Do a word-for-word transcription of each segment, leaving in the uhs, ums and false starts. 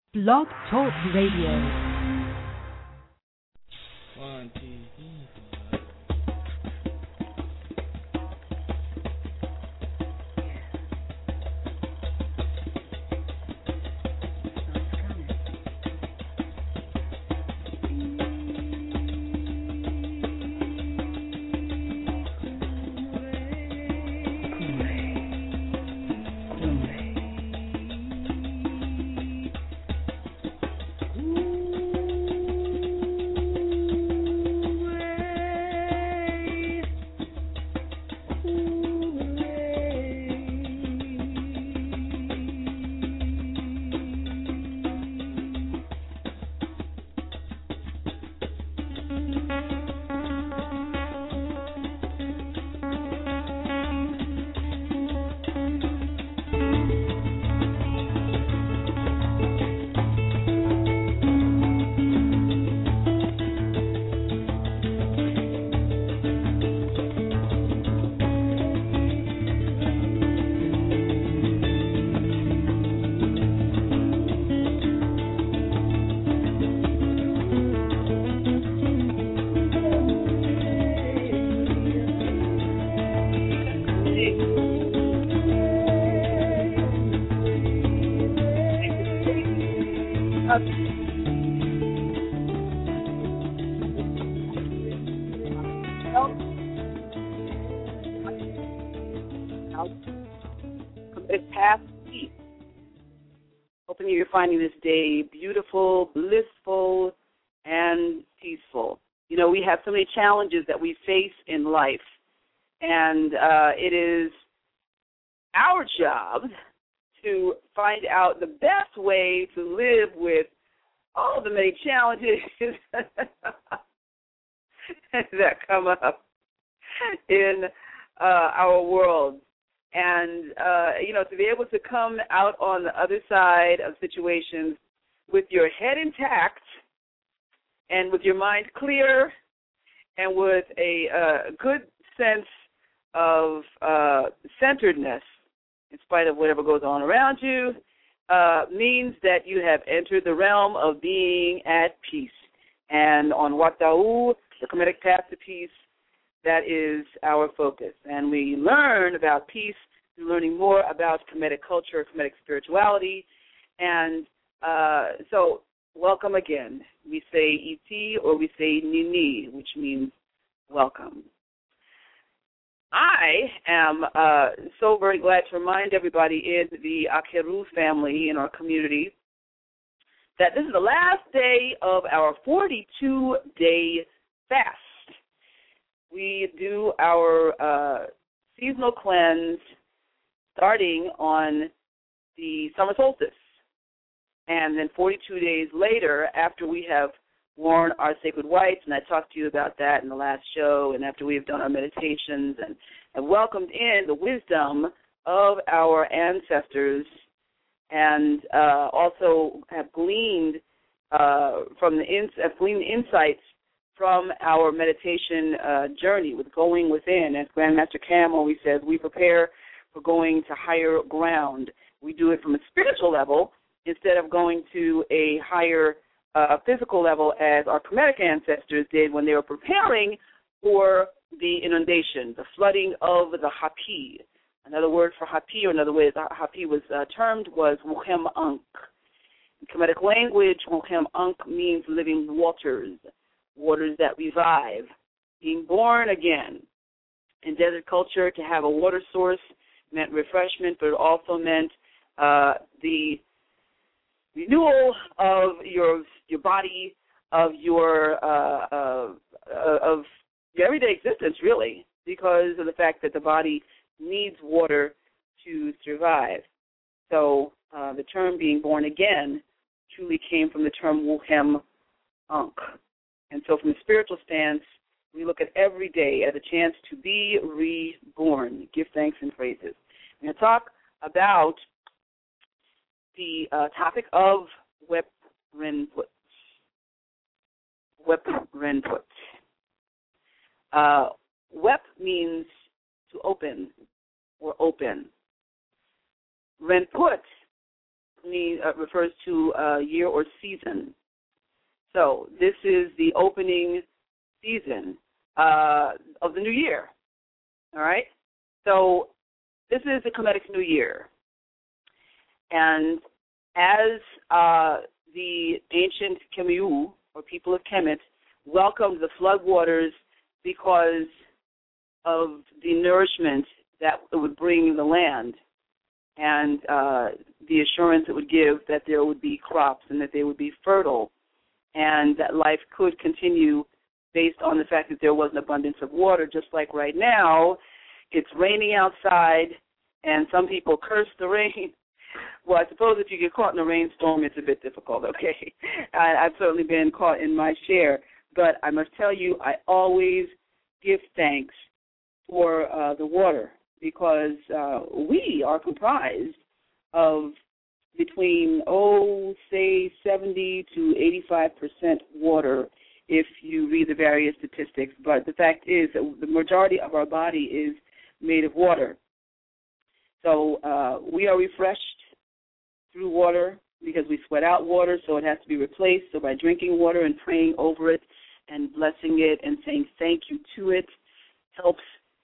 Blog Talk Radio. One, two, three. Finding this day beautiful, blissful, and peaceful. You know, we have so many challenges that we face in life, and uh, it is our job to find out the best way to live with all the many challenges that come up in uh, our world. And, uh, you know, to be able to come out on the other side of situations with your head intact and with your mind clear and with a uh, good sense of uh, centeredness in spite of whatever goes on around you uh, means that you have entered the realm of being at peace. And on Wata'u, the Kemetic path to peace, that is our focus. And we learn about peace through learning more about Kemetic culture, Kemetic spirituality. And uh, so welcome again. We say iti or we say nini, which means welcome. I am uh, so very glad to remind everybody in the Akeru family, in our community, that this is the last day of our forty-two day fast. We do our uh, seasonal cleanse starting on the summer solstice. And then forty-two days later, after we have worn our sacred whites, and I talked to you about that in the last show, and after we have done our meditations and, and welcomed in the wisdom of our ancestors, and uh, also have gleaned uh, from the ins- have gleaned insights from our meditation uh, journey with going within. As Grandmaster Cam always says, we prepare for going to higher ground. We do it from a spiritual level instead of going to a higher uh, physical level as our Kemetic ancestors did when they were preparing for the inundation, the flooding of the Hapi. Another word for Hapi, or another way that Hapi was uh, termed, was Wuchem Ankh. In Kemetic language, Wuchem Ankh means living waters, waters that revive, being born again. In desert culture, to have a water source meant refreshment, but it also meant uh, the renewal of your your body, of your uh, uh, of your everyday existence, really, because of the fact that the body needs water to survive. So uh, the term being born again truly came from the term Wuchem Ankh. And so from a spiritual stance, we look at every day as a chance to be reborn, give thanks and praises. We're going to talk about the uh, topic of Wep Renput. Wep Renput. Uh, Wep means to open or open. Renput mean, uh, refers to uh, year or season. So this is the opening season uh, of the new year. All right? So this is the Kemetic New Year. And as uh, the ancient Kemiu, or people of Kemet, welcomed the floodwaters because of the nourishment that it would bring the land and uh, the assurance it would give that there would be crops and that they would be fertile and that life could continue based on the fact that there was an abundance of water, just like right now. It's raining outside, and some people curse the rain. Well, I suppose if you get caught in a rainstorm, it's a bit difficult, okay? I, I've certainly been caught in my share, but I must tell you, I always give thanks for uh, the water because uh, we are comprised of between, oh, say seventy to eighty-five percent water if you read the various statistics. But the fact is that the majority of our body is made of water. So uh, we are refreshed through water because we sweat out water, so it has to be replaced. So by drinking water and praying over it and blessing it and saying thank you to it helps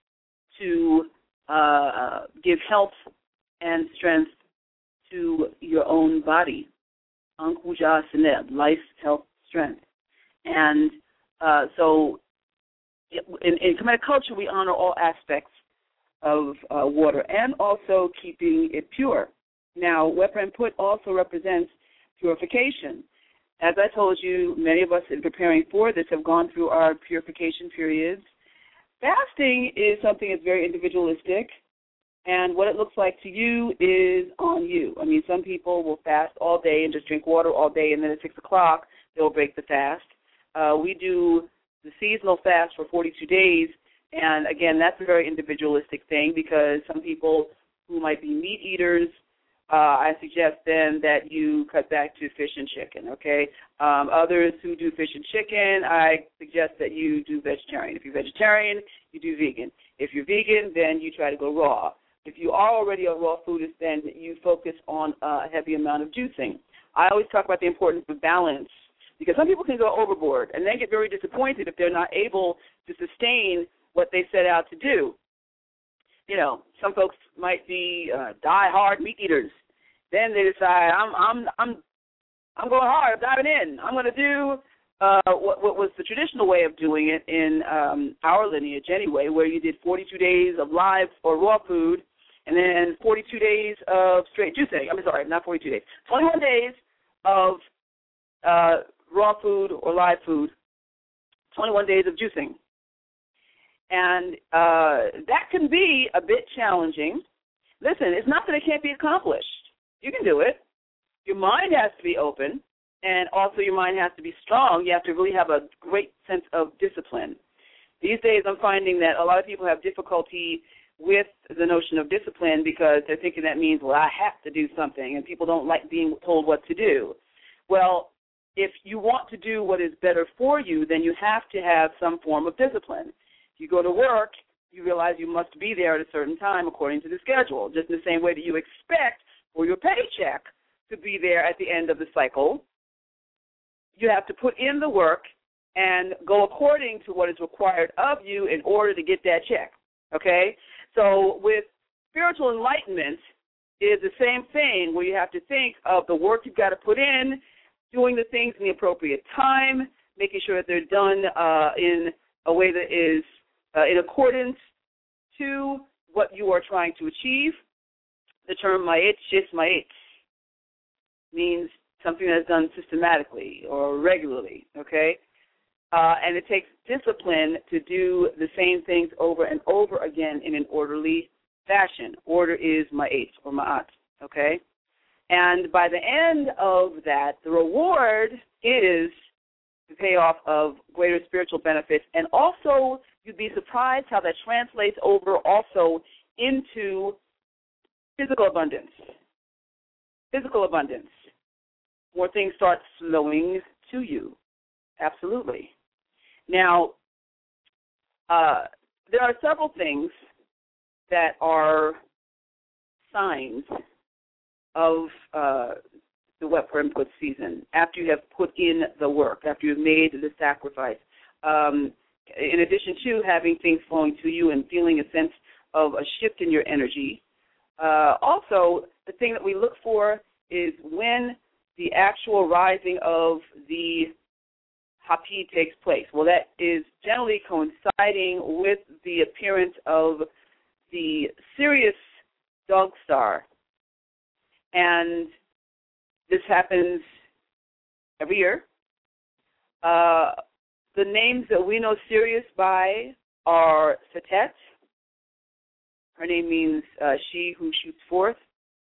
to uh, give health and strength to your own body. Ankuja Seneb, life, health, strength. And uh, so in, in Kemetic culture, we honor all aspects of uh, water and also keeping it pure. Now, Weprem Put also represents purification. As I told you, many of us in preparing for this have gone through our purification periods. Fasting is something that's very individualistic, and what it looks like to you is on you. I mean, some people will fast all day and just drink water all day, and then at six o'clock they'll break the fast. Uh, we do the seasonal fast for forty-two days, and again, that's a very individualistic thing because some people who might be meat eaters, uh, I suggest then that you cut back to fish and chicken, okay? Um, others who do fish and chicken, I suggest that you do vegetarian. If you're vegetarian, you do vegan. If you're vegan, then you try to go raw. If you are already a raw foodist, then you focus on a heavy amount of juicing. I always talk about the importance of balance because some people can go overboard and then get very disappointed if they're not able to sustain what they set out to do. You know, some folks might be uh, die-hard meat eaters. Then they decide, I'm, I'm, I'm, I'm going hard. I'm diving in. I'm going to do uh, what, what was the traditional way of doing it in um, our lineage anyway, where you did forty-two days of live or raw food, and then forty-two days of straight juicing. I'm sorry, not forty-two days. twenty-one days of uh, raw food or live food. twenty-one days of juicing. And uh, that can be a bit challenging. Listen, it's not that it can't be accomplished. You can do it. Your mind has to be open, and also your mind has to be strong. You have to really have a great sense of discipline. These days I'm finding that a lot of people have difficulty with the notion of discipline because they're thinking that means, well, I have to do something, and people don't like being told what to do. Well, if you want to do what is better for you, then you have to have some form of discipline. You go to work, you realize you must be there at a certain time according to the schedule, just in the same way that you expect for your paycheck to be there at the end of the cycle. You have to put in the work and go according to what is required of you in order to get that check, okay? So with spiritual enlightenment is the same thing where you have to think of the work you've got to put in, doing the things in the appropriate time, making sure that they're done uh, in a way that is Uh, in accordance to what you are trying to achieve. The term ma'et shis ma'et means something that's done systematically or regularly, okay? Uh, and it takes discipline to do the same things over and over again in an orderly fashion. Order is ma'et or ma'at, okay? And by the end of that, the reward is the payoff of greater spiritual benefits, and also you'd be surprised how that translates over also into physical abundance. Physical abundance. More things start flowing to you. Absolutely. Now, uh, there are several things that are signs of uh, the wet for input season, after you have put in the work, after you've made the sacrifice, um, in addition to having things flowing to you and feeling a sense of a shift in your energy, uh, also the thing that we look for is when the actual rising of the Hapi takes place. Well, that is generally coinciding with the appearance of the Sirius dog star. And this happens every year. Uh, the names that we know Sirius by are Setet. Her name means uh, she who shoots forth.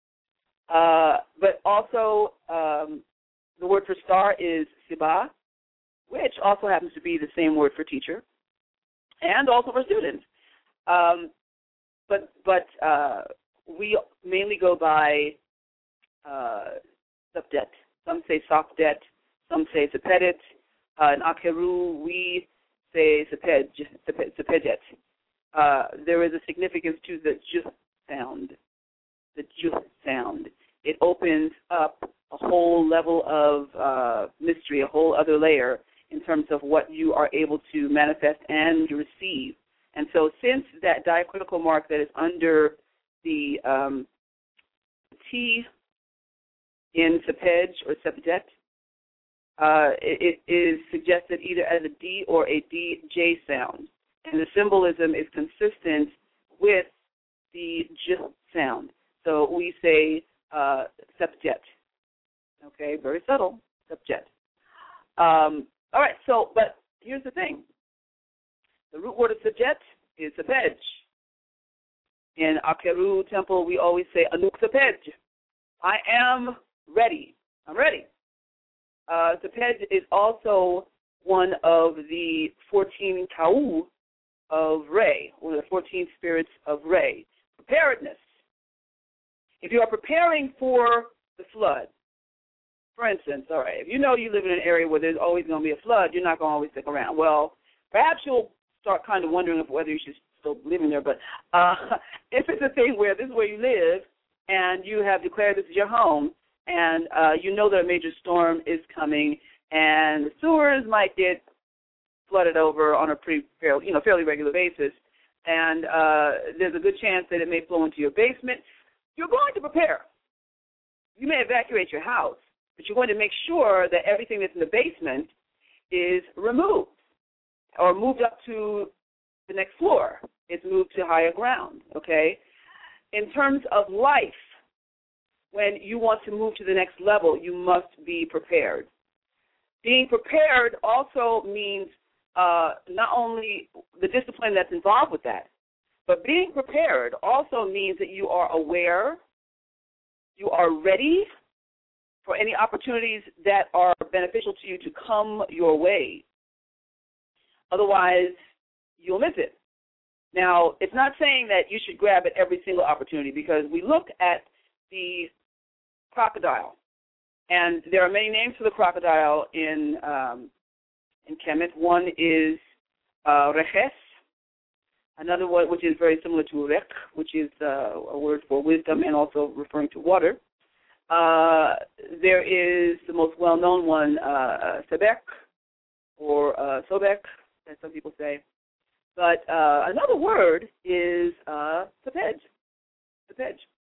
Uh, but also um, the word for star is Siba, which also happens to be the same word for teacher, and also for students. Um, but but uh, we mainly go by uh, Subdet. Some say Sofdet, some say Sepedet. Uh, in Akeru, we say Sepej, Sepedet. Uh, there is a significance to the J sound, the J sound. It opens up a whole level of uh, mystery, a whole other layer in terms of what you are able to manifest and receive. And so since that diacritical mark that is under the um, T in Sepej or Sepedet, uh, it, it is suggested either as a D or a D J sound. And the symbolism is consistent with the J sound. So we say uh, Sepjet. Okay, very subtle, Sepjet. Um, all right, so, but here's the thing. The root word of Sepjet is Sepej. In Akeru temple, we always say Anuk Sepej. I am ready. I'm ready. Uh, Sepej is also one of the fourteen Kau of Re, one of the fourteen spirits of Re. Preparedness. If you are preparing for the flood, for instance, all right, if you know you live in an area where there's always going to be a flood, you're not going to always stick around. Well, perhaps you'll start kind of wondering if whether you should still live in there. But uh, if it's a thing where this is where you live and you have declared this is your home and uh, you know that a major storm is coming and the sewers might get flooded over on a pretty fairly, you know, fairly regular basis, and uh, there's a good chance that it may flow into your basement, you're going to prepare. You may evacuate your house, but you're going to make sure that everything that's in the basement is removed or moved up to the next floor. It's moved to higher ground, okay? In terms of life, when you want to move to the next level, you must be prepared. Being prepared also means uh, not only the discipline that's involved with that, but being prepared also means that you are aware, you are ready for any opportunities that are beneficial to you to come your way. Otherwise, you'll miss it. Now, it's not saying that you should grab at every single opportunity, because we look at the crocodile, and there are many names for the crocodile in um, in Kemet. One is uh, Reches, another one which is very similar to Rek, which is uh, a word for wisdom and also referring to water. Uh, there is the most well-known one, uh, Sebek, or uh, Sobek, as some people say. But uh, another word is uh, Sepej. Sepej.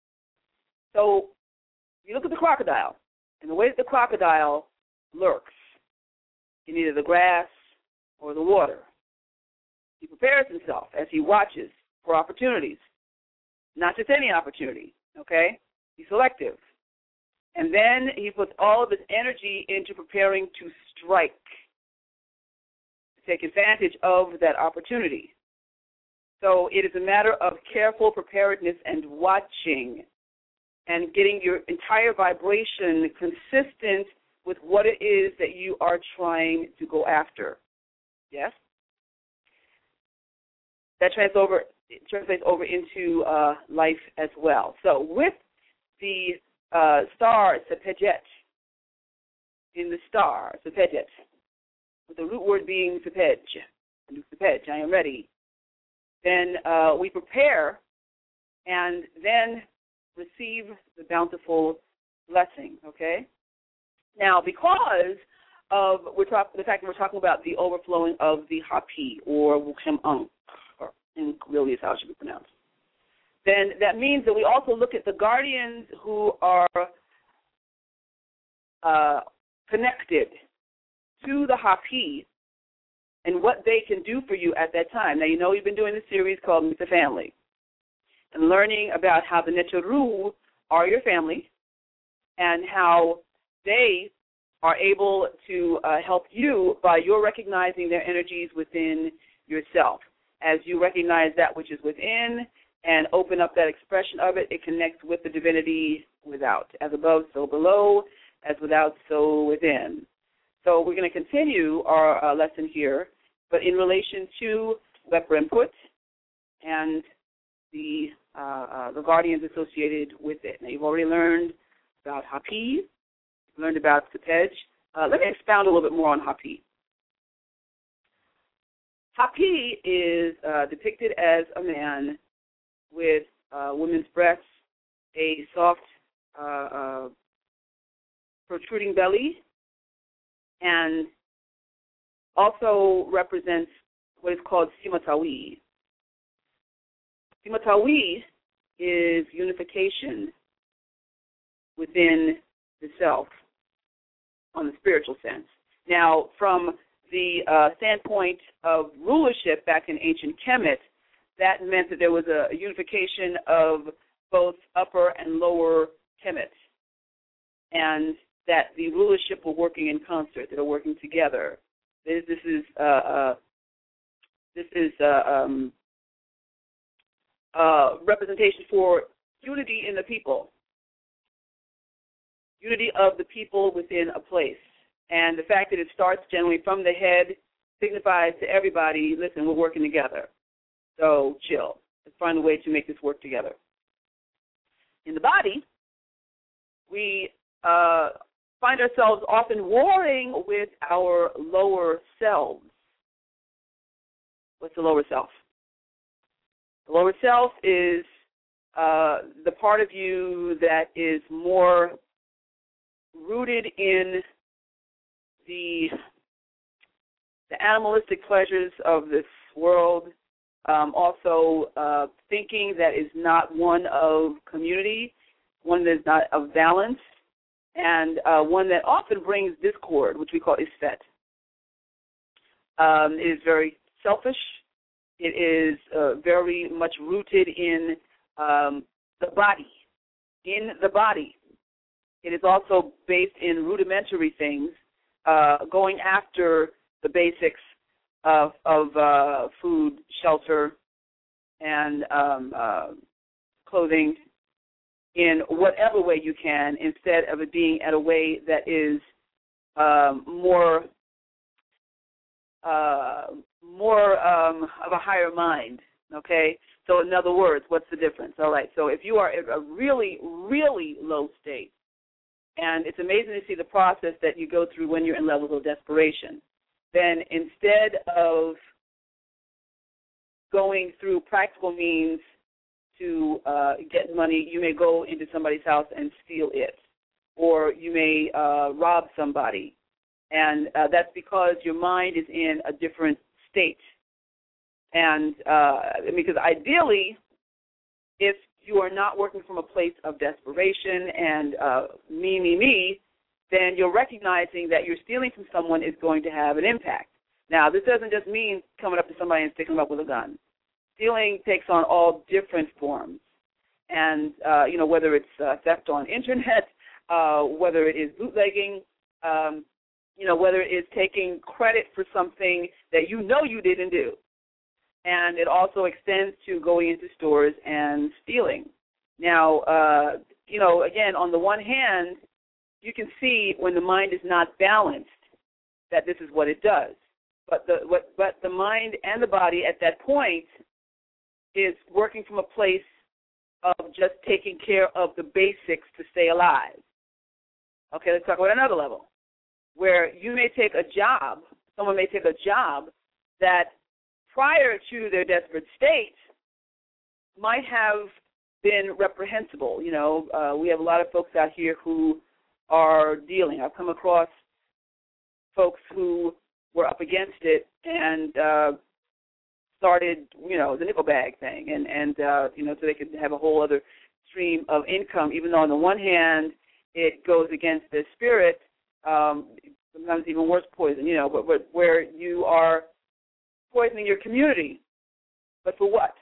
So you look at the crocodile, and the way that the crocodile lurks in either the grass or the water, he prepares himself as he watches for opportunities, not just any opportunity, okay? He's selective. And then he puts all of his energy into preparing to strike, to take advantage of that opportunity. So it is a matter of careful preparedness and watching and getting your entire vibration consistent with what it is that you are trying to go after. Yes? That translates over, translates over into uh, life as well. So with the uh, star, Sepejet, in the star, Sepejet, with the root word being Sepej, Sepej, I am ready, then uh, we prepare and then receive the bountiful blessing, okay? Now, because of we're talk, the fact that we're talking about the overflowing of the Hapi, or Wukhem-Unk, or in really is how it should be pronounced, then that means that we also look at the guardians who are uh, connected to the Hapi and what they can do for you at that time. Now, you know we've been doing this series called Meet the Family and learning about how the Neteru are your family and how they are able to uh, help you by your recognizing their energies within yourself. As you recognize that which is within and open up that expression of it, it connects with the divinity without. As above, so below. As without, so within. So we're going to continue our uh, lesson here, but in relation to Wepa input and the uh, uh, the guardians associated with it. Now, you've already learned about Hapi, learned about Sepej. Uh, let me expound a little bit more on Hapi. Hapi is uh, depicted as a man with uh, women's breasts, a soft, uh, uh, protruding belly, and also represents what is called Simatawi. Simatawi is unification within the self on the spiritual sense. Now, from the uh, standpoint of rulership back in ancient Kemet, that meant that there was a unification of both upper and lower Kemet, and that the rulership were working in concert, they were working together. This, this is uh, uh, this is uh, um, uh, representation for unity in the people, unity of the people within a place. And the fact that it starts generally from the head signifies to everybody, listen, we're working together. So chill. Let's find a way to make this work together. In the body, we uh, find ourselves often warring with our lower selves. What's the lower self? The lower self is uh, the part of you that is more rooted in the, the animalistic pleasures of this world, um, also uh, thinking that is not one of community, one that is not of balance, and uh, one that often brings discord, which we call isfet. Um, it is very selfish. It is uh, very much rooted in um, the body, in the body. It is also based in rudimentary things, uh, going after the basics of, of uh, food, shelter, and um, uh, clothing in whatever way you can, instead of it being at a way that is um, more uh, more um, of a higher mind, okay? So in other words, what's the difference? All right, so if you are at a really, really low state, and it's amazing to see the process that you go through when you're in levels of desperation, then instead of going through practical means to uh, get money, you may go into somebody's house and steal it, or you may uh, rob somebody, and uh, that's because your mind is in a different state. And uh, because ideally, if you are not working from a place of desperation and uh, me, me, me, then you're recognizing that you're stealing from someone is going to have an impact. Now, this doesn't just mean coming up to somebody and sticking them up with a gun. Stealing takes on all different forms. And, uh, you know, whether it's uh, theft on internet, uh, whether it is bootlegging, um, you know, whether it is taking credit for something that you know you didn't do. And it also extends to going into stores and stealing. Now, uh, you know, again, on the one hand, you can see when the mind is not balanced that this is what it does. But the, what, but the mind and the body at that point is working from a place of just taking care of the basics to stay alive. Okay, let's talk about another level, where you may take a job, someone may take a job that prior to their desperate state might have been reprehensible. You know, uh, we have a lot of folks out here who are dealing. I've come across folks who were up against it and uh, started, you know, the nickel bag thing, and, and uh, you know, so they could have a whole other stream of income, even though on the one hand it goes against their spirit, um, sometimes even worse poison, you know, but, but where you are poisoning your community. But for what?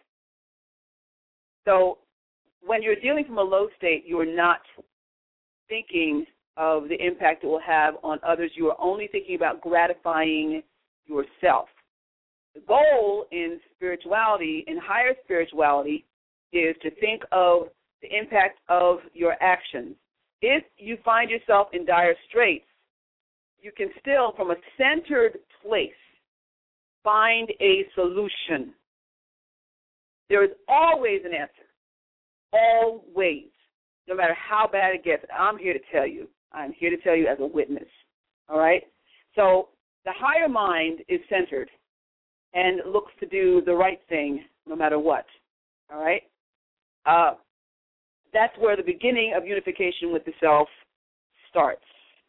So when you're dealing from a low state, you are not thinking of the impact it will have on others. You are only thinking about gratifying yourself. The goal in spirituality, in higher spirituality, is to think of the impact of your actions. If you find yourself in dire straits, you can still, from a centered place, find a solution. There is always an answer. Always. No matter how bad it gets. I'm here to tell you. I'm here to tell you as a witness. All right? So the higher mind is centered and looks to do the right thing no matter what. All right? Uh, that's where the beginning of unification with the self starts.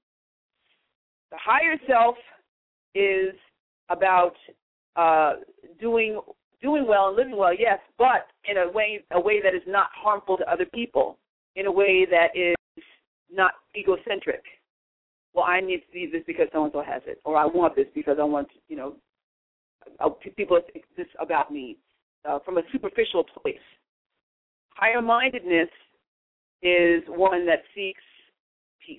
The higher self is about uh, doing doing well and living well, yes, but in a way a way that is not harmful to other people, in a way that is not egocentric. Well, I need to see this because so-and-so has it, or I want this because I want, you know, people to think this about me, uh, from a superficial place. Higher-mindedness is one that seeks peace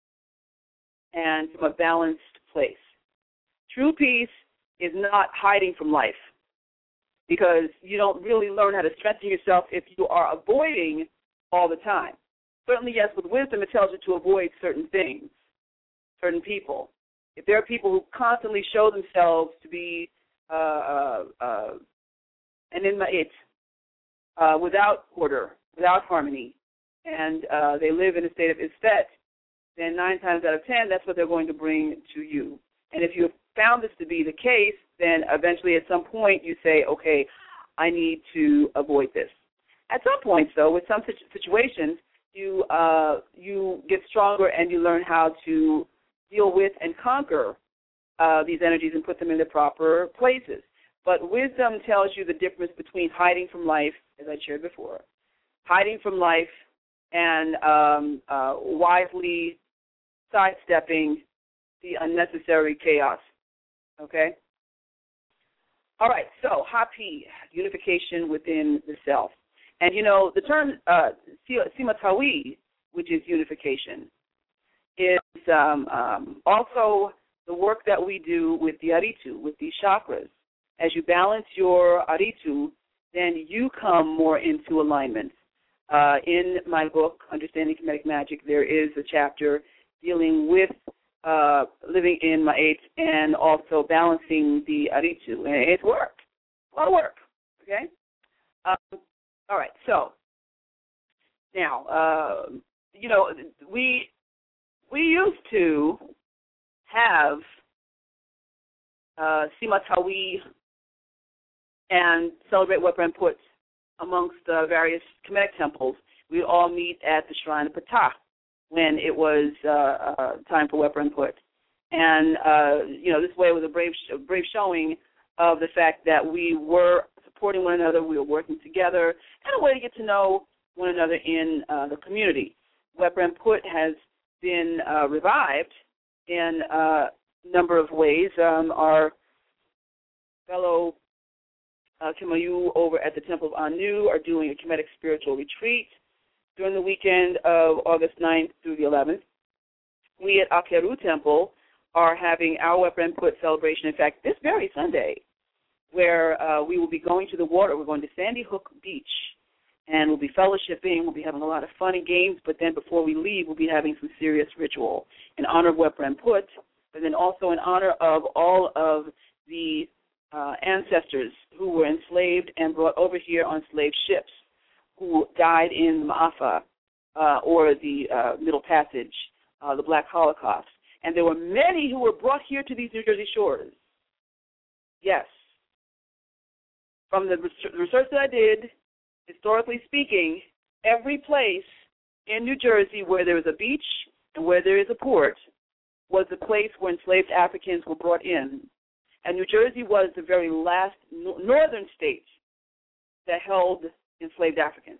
and from a balanced place. True peace is not hiding from life, because you don't really learn how to strengthen yourself if you are avoiding all the time. Certainly, yes, with wisdom, it tells you to avoid certain things, certain people. If there are people who constantly show themselves to be uh, uh, uh, an inma'it, uh, without order, without harmony, and uh, they live in a state of isfet, then nine times out of ten, that's what they're going to bring to you. And if you have found this to be the case, then eventually at some point you say, okay, I need to avoid this. At some point, though, with some situations, you uh, you get stronger and you learn how to deal with and conquer uh, these energies and put them in the proper places. But wisdom tells you the difference between hiding from life, as I shared before, hiding from life and um, uh, wisely sidestepping the unnecessary chaos. Okay? All right, so Hapi, unification within the self. And, you know, the term uh, Simatawi, which is unification, is um, um, also the work that we do with the Aritu, with the chakras. As you balance your Aritu, then you come more into alignment. Uh, in my book, Understanding Kemetic Magic, there is a chapter dealing with uh, living in Ma'at and also balancing the Aritu. And it's work, a lot of work, okay? Um, all right, so now, uh, you know, we we used to have uh, Simatawi and celebrate Weprem Put amongst uh, various Kemetic temples. We all meet at the shrine of Ptah when it was uh, uh, time for Weprem Put. And, uh, you know, this way was a brave, sh- brave showing of the fact that we were supporting one another, we were working together, and a way to get to know one another in uh, the community. Weprem Put has been uh, revived in a number of ways. Um, our fellow uh, Kimayu over at the Temple of Anu are doing a Kemetic spiritual retreat during the weekend of August ninth through the eleventh. We at Akeru Temple are having our Weprem Put celebration, in fact, this very Sunday, where uh, we will be going to the water. We're going to Sandy Hook Beach, and we'll be fellowshipping. We'll be having a lot of fun and games, but then before we leave, we'll be having some serious ritual in honor of Weprem Put, but then also in honor of all of the uh, ancestors who were enslaved and brought over here on slave ships, who died in Ma'afa, uh, or the uh, Middle Passage, uh, the Black Holocaust. And there were many who were brought here to these New Jersey shores. Yes. From the research that I did, historically speaking, every place in New Jersey where there is a beach and where there is a port was the place where enslaved Africans were brought in. And New Jersey was the very last no- northern state that held enslaved Africans.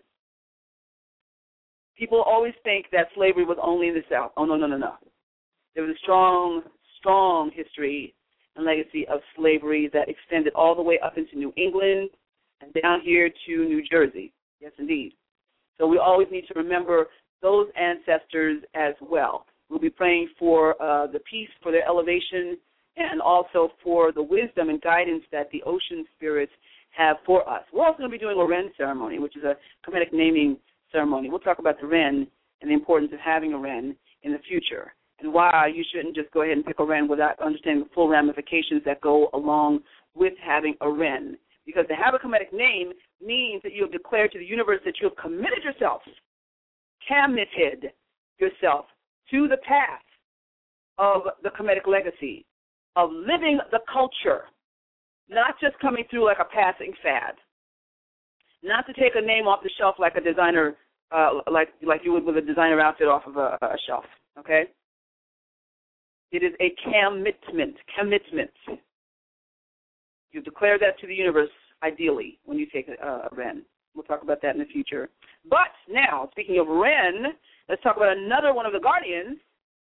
People always think that slavery was only in the South. Oh, no, no, no, no. There was a strong, strong history and legacy of slavery that extended all the way up into New England and down here to New Jersey. Yes, indeed. So we always need to remember those ancestors as well. We'll be praying for uh, the peace, for their elevation, and also for the wisdom and guidance that the ocean spirits have for us. We're also going to be doing a Wren ceremony, which is a Kemetic naming ceremony. We'll talk about the Wren and the importance of having a Wren in the future, and why you shouldn't just go ahead and pick a Wren without understanding the full ramifications that go along with having a Wren. Because to have a Kemetic name means that you have declared to the universe that you have committed yourself, committed yourself to the path of the Kemetic legacy, of living the culture, not just coming through like a passing fad, not to take a name off the shelf like a designer, uh, like like you would with a designer outfit off of a, a shelf, okay? It is a commitment, commitment. You declare that to the universe, ideally, when you take a, a Wren. We'll talk about that in the future. But now, speaking of Wren, let's talk about another one of the guardians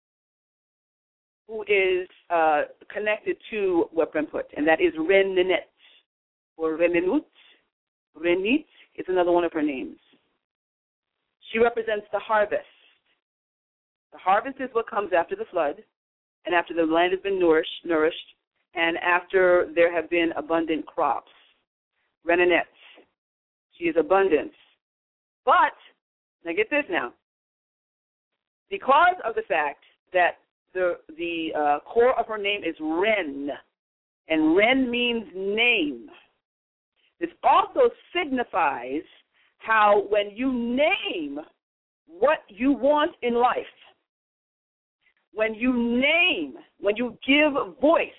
who is uh, connected to Weprenput, and that is Renenet, or Renenut. Renit is another one of her names. She represents the harvest. The harvest is what comes after the flood, and after the land has been nourished, nourished and after there have been abundant crops. Renenet. She is abundance. But, now get this now, because of the fact that the, the uh, core of her name is Ren, and Ren means name, this also signifies how when you name what you want in life, when you name, when you give voice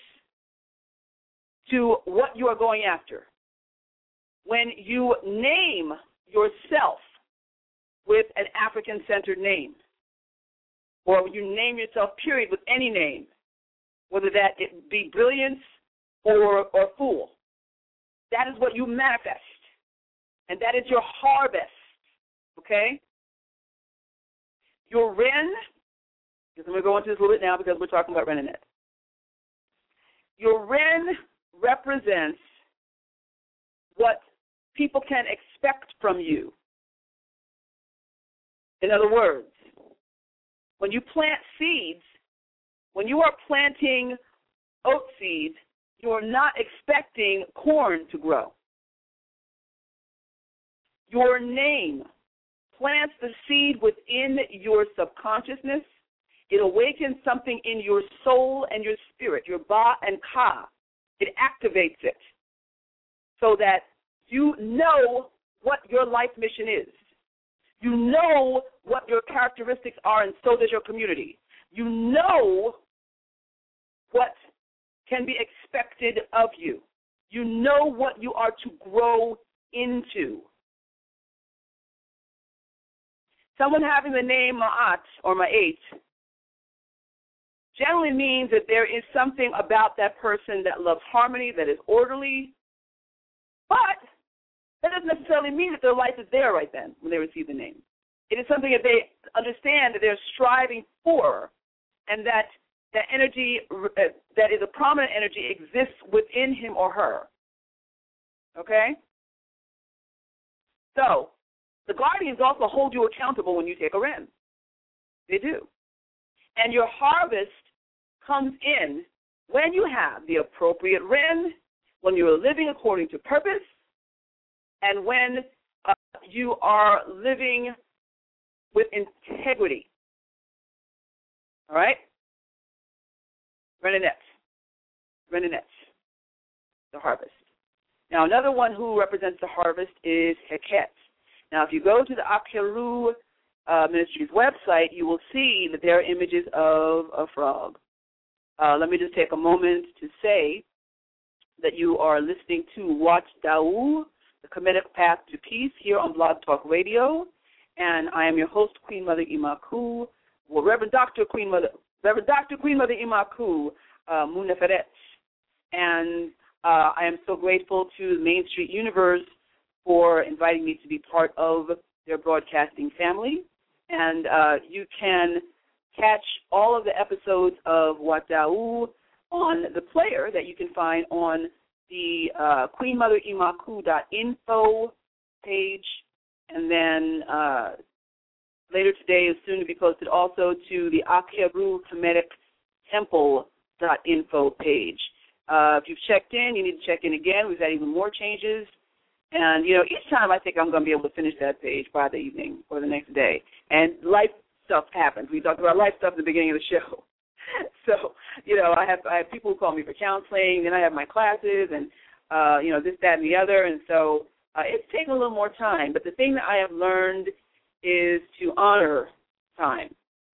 to what you are going after, when you name yourself with an African-centered name, or you name yourself, period, with any name, whether that it be brilliance or, or fool, that is what you manifest, and that is your harvest, okay? Your Ren, I'm going to go into this a little bit now because we're talking about Renenet. Your Ren represents what people can expect from you. In other words, when you plant seeds, when you are planting oat seeds, you are not expecting corn to grow. Your name plants the seed within your subconsciousness. It awakens something in your soul and your spirit, your ba and ka. It activates it so that you know what your life mission is. You know what your characteristics are, and so does your community. You know what can be expected of you. You know what you are to grow into. Someone having the name Ma'at or Ma'at generally means that there is something about that person that loves harmony, that is orderly, but that doesn't necessarily mean that their life is there right then when they receive the name. It is something that they understand that they're striving for, and that that energy, uh, that is a prominent energy, exists within him or her. Okay? So, the guardians also hold you accountable when you take a Ren. They do. And your harvest comes in when you have the appropriate Ren, when you are living according to purpose, and when uh, you are living with integrity. All right? Renenet. Renenet, the harvest. Now, another one who represents the harvest is Heket. Now, if you go to the Akeru uh, Ministries website, you will see that there are images of a frog. Uh, let me just take a moment to say that you are listening to Watch Da'u, the Kemetic Path to Peace, here on Blog Talk Radio. and I am your host, Queen Mother Imaku, well, Reverend Doctor Queen Mother, Reverend Doctor Queen Mother Imaku uh, Muneferet, and uh, I am so grateful to Main Street Universe for inviting me to be part of their broadcasting family, and uh, you can catch all of the episodes of Watau on the player that you can find on the uh, queen mother imaku dot info page, and then uh, later today is soon to be posted also to the Akeru Kemetic Temple dot info page. Uh, if you've checked in, you need to check in again. We've had even more changes. And, you know, each time I think I'm going to be able to finish that page by the evening or the next day. And life stuff happens. We talked about life stuff at the beginning of the show. So, you know, I have I have people who call me for counseling, then I have my classes and, uh, you know, this, that, and the other. And so uh, it's taken a little more time. But the thing that I have learned is to honor time.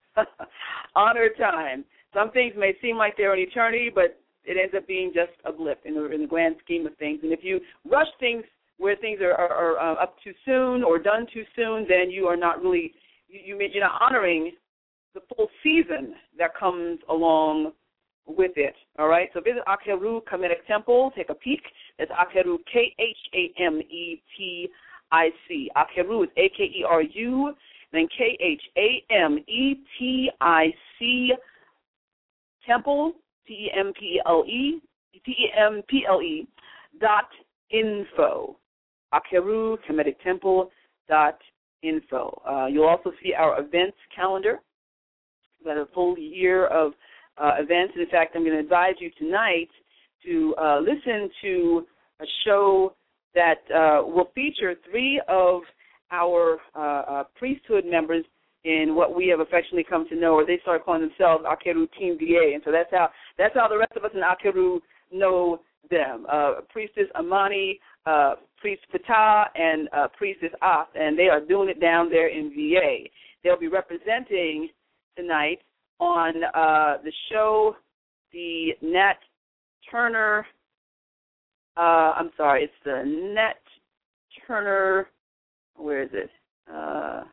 Honor time. Some things may seem like they're an eternity, but it ends up being just a blip in the, in the grand scheme of things. And if you rush things where things are, are, are uh, up too soon or done too soon, then you are not really, you, you, you're not honoring the full season that comes along with it, all right? So visit Akeru Kemetic Temple. Take a peek. It's Akeru, K H A M E T I C. Akeru is A K E R U, then K H A M E T I C, Temple, T E M P L E, T E M P L E, dot info. Akeru Kemetic Temple dot info. Uh, you'll also see our events calendar. We've got a full year of uh, events. And in fact, I'm going to advise you tonight to uh, listen to a show that uh, will feature three of our uh, uh, priesthood members in what we have affectionately come to know, or they start calling themselves Akeru Team V A. And so that's how that's how the rest of us in Akeru know them. Uh, Priestess Amani, uh, Priest Fatah, and uh, Priestess Ath, and they are doing it down there in V A. They'll be representing tonight on uh, the show the Nat Turner, uh, I'm sorry, it's the Nat Turner, where is it? Uh,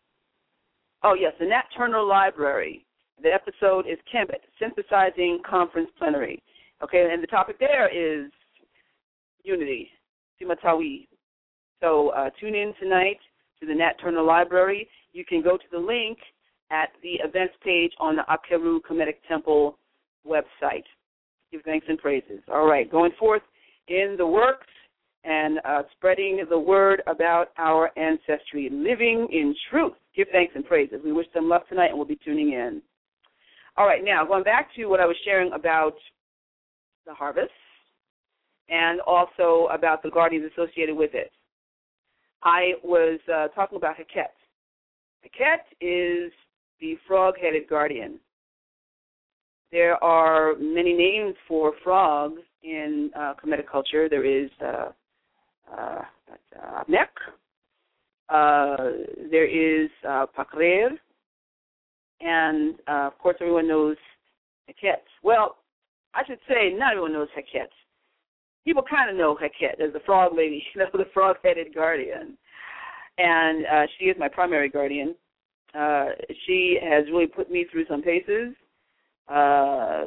oh, yes, the Nat Turner Library. The episode is Kemet, Synthesizing Conference Plenary. Okay, and the topic there is unity, Simatawi. So uh, tune in tonight to the Nat Turner Library. You can go to the link at the events page on the Akeru Kemetic Temple website. Give thanks and praises. All right, going forth in the works and uh, spreading the word about our ancestry, living in truth. Give thanks and praises. We wish them luck tonight, and we'll be tuning in. All right, now going back to what I was sharing about the harvest and also about the guardians associated with it. I was uh, talking about Heket. Heket is the frog-headed guardian. There are many names for frogs in uh, Kemetic culture. There is uh, uh, uh, Nek. Uh, there is uh, Pakrer. And, uh, of course, everyone knows Heket. Well, I should say not everyone knows Heket. People kind of know Heket as the frog lady, you know, the frog-headed guardian. And uh, she is my primary guardian. Uh, she has really put me through some paces. Uh,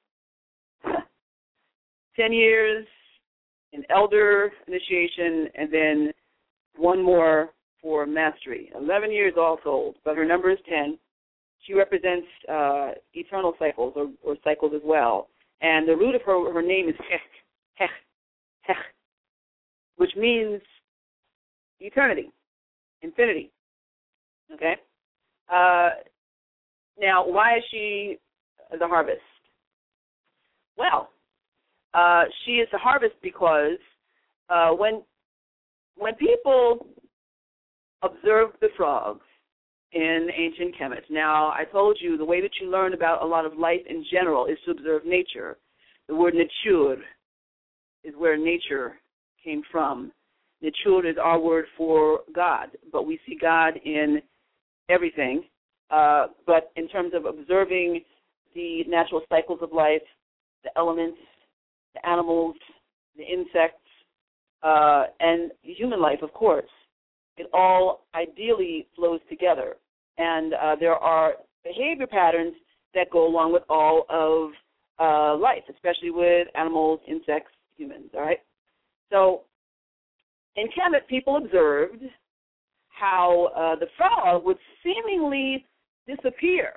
ten years in elder initiation, and then one more for mastery. Eleven years all told, but her number is ten. She represents uh, eternal cycles or, or cycles as well. And the root of her, her name is Hech, Hech, Hech, which means eternity, infinity. Okay? Uh, now, why is she the harvest? Well, uh, she is the harvest because uh, when when people observe the frogs in ancient Kemet. Now, I told you the way that you learn about a lot of life in general is to observe nature. The word nature is where nature came from. Nature is our word for God, but we see God in everything. Uh, but in terms of observing the natural cycles of life, the elements, the animals, the insects, uh, and human life, of course, it all ideally flows together. And uh, there are behavior patterns that go along with all of uh, life, especially with animals, insects, humans, all right? So in Kemet, people observed how uh, the frog would seemingly disappear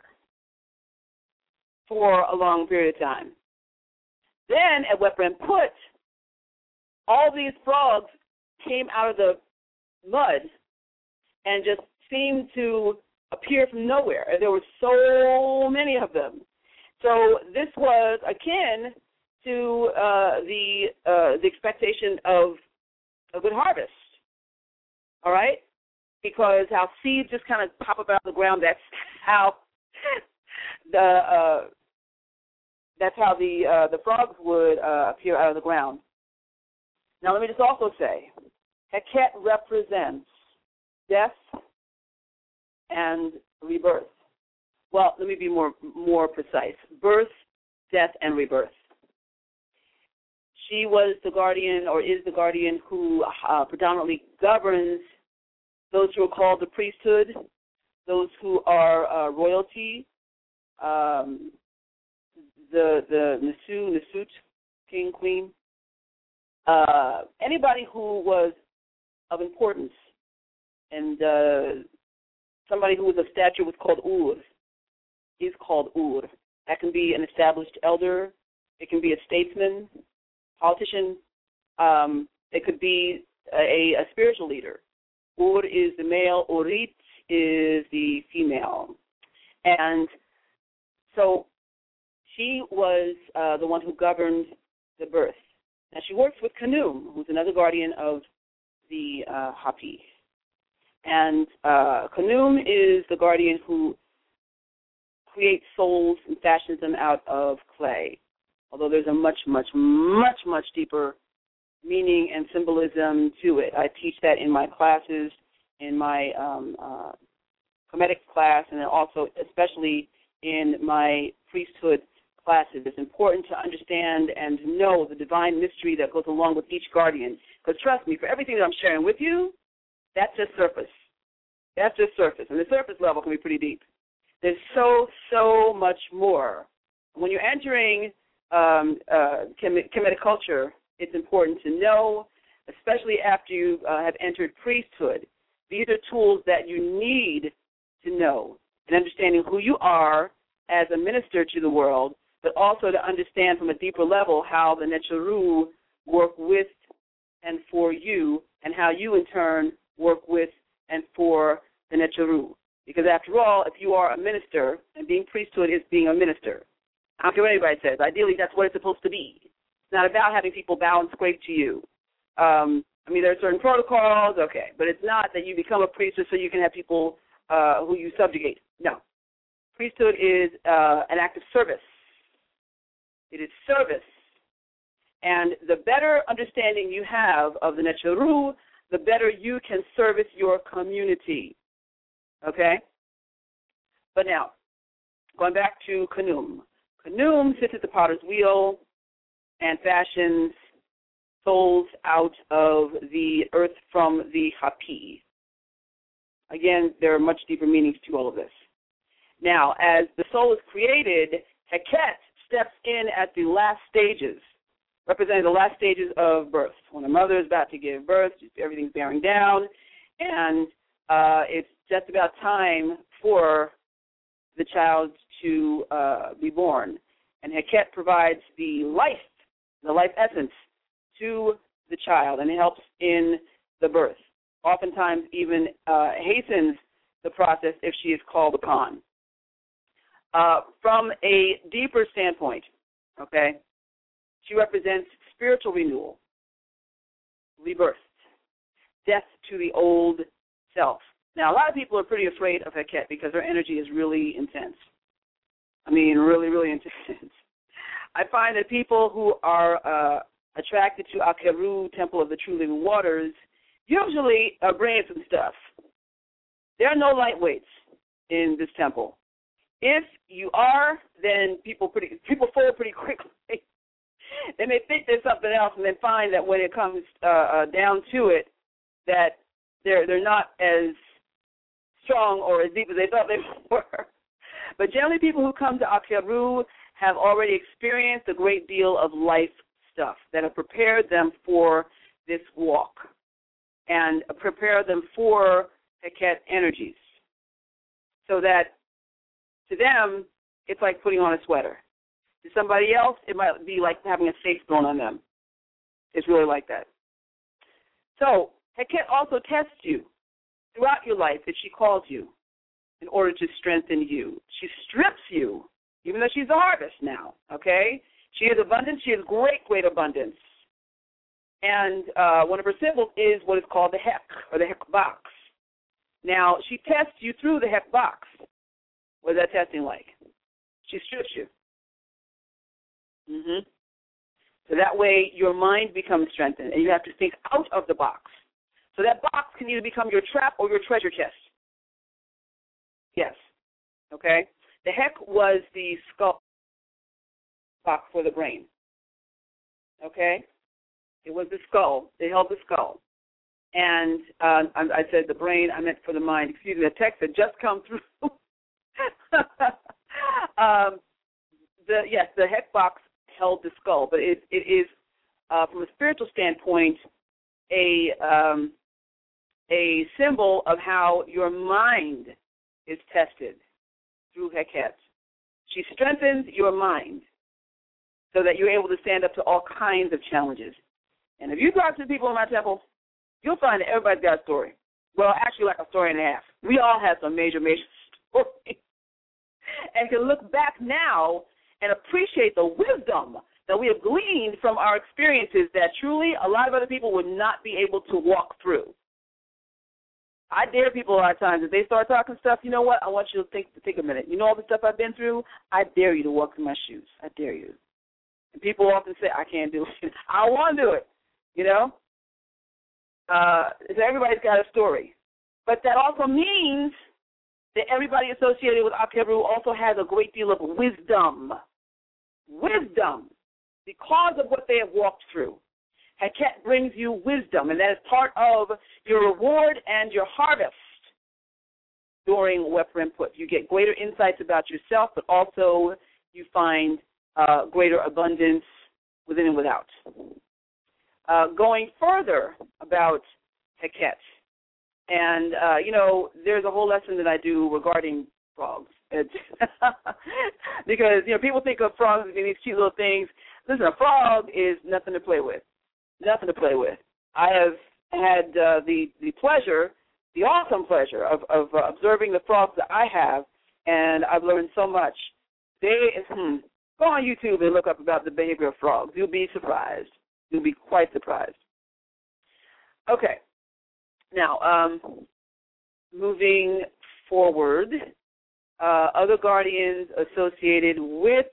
for a long period of time. Then at Wepren Put, all these frogs came out of the mud and just seemed to appear from nowhere. And there were so many of them. So this was akin to uh, the uh, the expectation of a good harvest. All right? Because how seeds just kind of pop up out of the ground, that's how the uh, that's how the uh, the frogs would uh, appear out of the ground. Now let me just also say, Heket represents death and rebirth. Well, let me be more more precise. Birth, death, and rebirth. She was the guardian, or is the guardian, who uh, predominantly governs those who are called the priesthood, those who are uh, royalty, um, the the Nasu, Nasut, king, queen, uh, anybody who was of importance, and uh, somebody who was of stature was called Ur. Is called Ur. That can be an established elder. It can be a statesman, politician. Um, it could be a, a spiritual leader. Ur is the male. Urit is the female. And so she was uh, the one who governed the birth. Now she works with Khnum, who's another guardian of the uh, Hapi. And uh, Khnum is the guardian who creates souls and fashions them out of clay, although there's a much, much, much, much deeper meaning and symbolism to it. I teach that in my classes, in my um, uh, Kemetic class, and then also especially in my priesthood classes. It's important to understand and know the divine mystery that goes along with each guardian, because trust me, for everything that I'm sharing with you, that's just surface. That's just surface, and the surface level can be pretty deep. There's so, so much more. When you're entering um, uh, Kemetic culture, it's important to know, especially after you uh, have entered priesthood. These are tools that you need to know in understanding who you are as a minister to the world, but also to understand from a deeper level how the Necharu work with and for you, and how you in turn work with and for the Necharu. Because after all, if you are a minister, and being priesthood is being a minister, I don't care what anybody says. Ideally, that's what it's supposed to be. It's not about having people bow and scrape to you. Um, I mean, there are certain protocols, okay, but it's not that you become a priesthood so you can have people uh, who you subjugate. No. Priesthood is uh, an act of service. It is service. And the better understanding you have of the Necharu, the better you can service your community. Okay? But now, going back to Khnum. Khnum sits at the potter's wheel and fashions souls out of the earth from the Hapi. Again, there are much deeper meanings to all of this. Now, as the soul is created, Heket steps in at the last stages, representing the last stages of birth. When the mother is about to give birth, everything's bearing down, and uh, it's just about time for the child to uh, be born. And Heket provides the life, the life essence to the child, and it helps in the birth. Oftentimes even uh, hastens the process if she is called upon. Uh, from a deeper standpoint, okay, she represents spiritual renewal, rebirth, death to the old self. Now, a lot of people are pretty afraid of Heket because her energy is really intense. I mean, really, really intense. I find that people who are uh, attracted to Akeru, Temple of the True Living Waters, usually are bringing some stuff. There are no lightweights in this temple. If you are, then people pretty people fold pretty quickly. They may think there's something else and then find that when it comes uh, uh, down to it, that they're they're not as strong or as deep as they thought they were. But generally, people who come to Akeru have already experienced a great deal of life stuff that have prepared them for this walk and prepare them for Heket energies, so that to them, it's like putting on a sweater. To somebody else, it might be like having a safe thrown on them. It's really like that. So Heket also tests you throughout your life that she calls you in order to strengthen you. She strips you, even though she's the harvest now, okay? She is abundance. She has great, great abundance. And uh, one of her symbols is what is called the Hek, or the Hek box. Now, she tests you through the Hek box. What is that testing like? She strips you. Mm-hmm. So that way your mind becomes strengthened, and you have to think out of the box. So that box can either become your trap or your treasure chest. Yes. Okay? The Hek was the skull box for the brain. Okay? It was the skull. They held the skull. And uh, I, I said the brain, I meant for the mind. Excuse me, the text had just come through. um, the Yes, the Hek box held the skull, but it, it is, uh, from a spiritual standpoint, a um, a symbol of how your mind is tested through Heket. She strengthens your mind so that you're able to stand up to all kinds of challenges. And if you talk to people in my temple, you'll find that everybody's got a story. Well, actually like a story and a half. We all have some major, major stories. And can look back now and appreciate the wisdom that we have gleaned from our experiences that truly a lot of other people would not be able to walk through. I dare people a lot of times, if they start talking stuff, you know what, I want you to think, think a minute. You know all the stuff I've been through? I dare you to walk in my shoes. I dare you. And people often say, I can't do it. I want to do it, you know? Uh, so everybody's got a story. But that also means that everybody associated with Akeru also has a great deal of wisdom. Wisdom, because of what they have walked through. Heket brings you wisdom, and that is part of your reward and your harvest during Weper Input. You get greater insights about yourself, but also you find uh, greater abundance within and without. Uh, going further about Heket, and, uh, you know, there's a whole lesson that I do regarding frogs. It's because, you know, people think of frogs as these cute little things. Listen, a frog is nothing to play with. Nothing to play with. I have had uh, the, the pleasure, the awesome pleasure of, of uh, observing the frogs that I have, and I've learned so much. They, hmm, go on YouTube and look up about the behavior of frogs. You'll be surprised. You'll be quite surprised. Okay. Now, um, moving forward, uh, other guardians associated with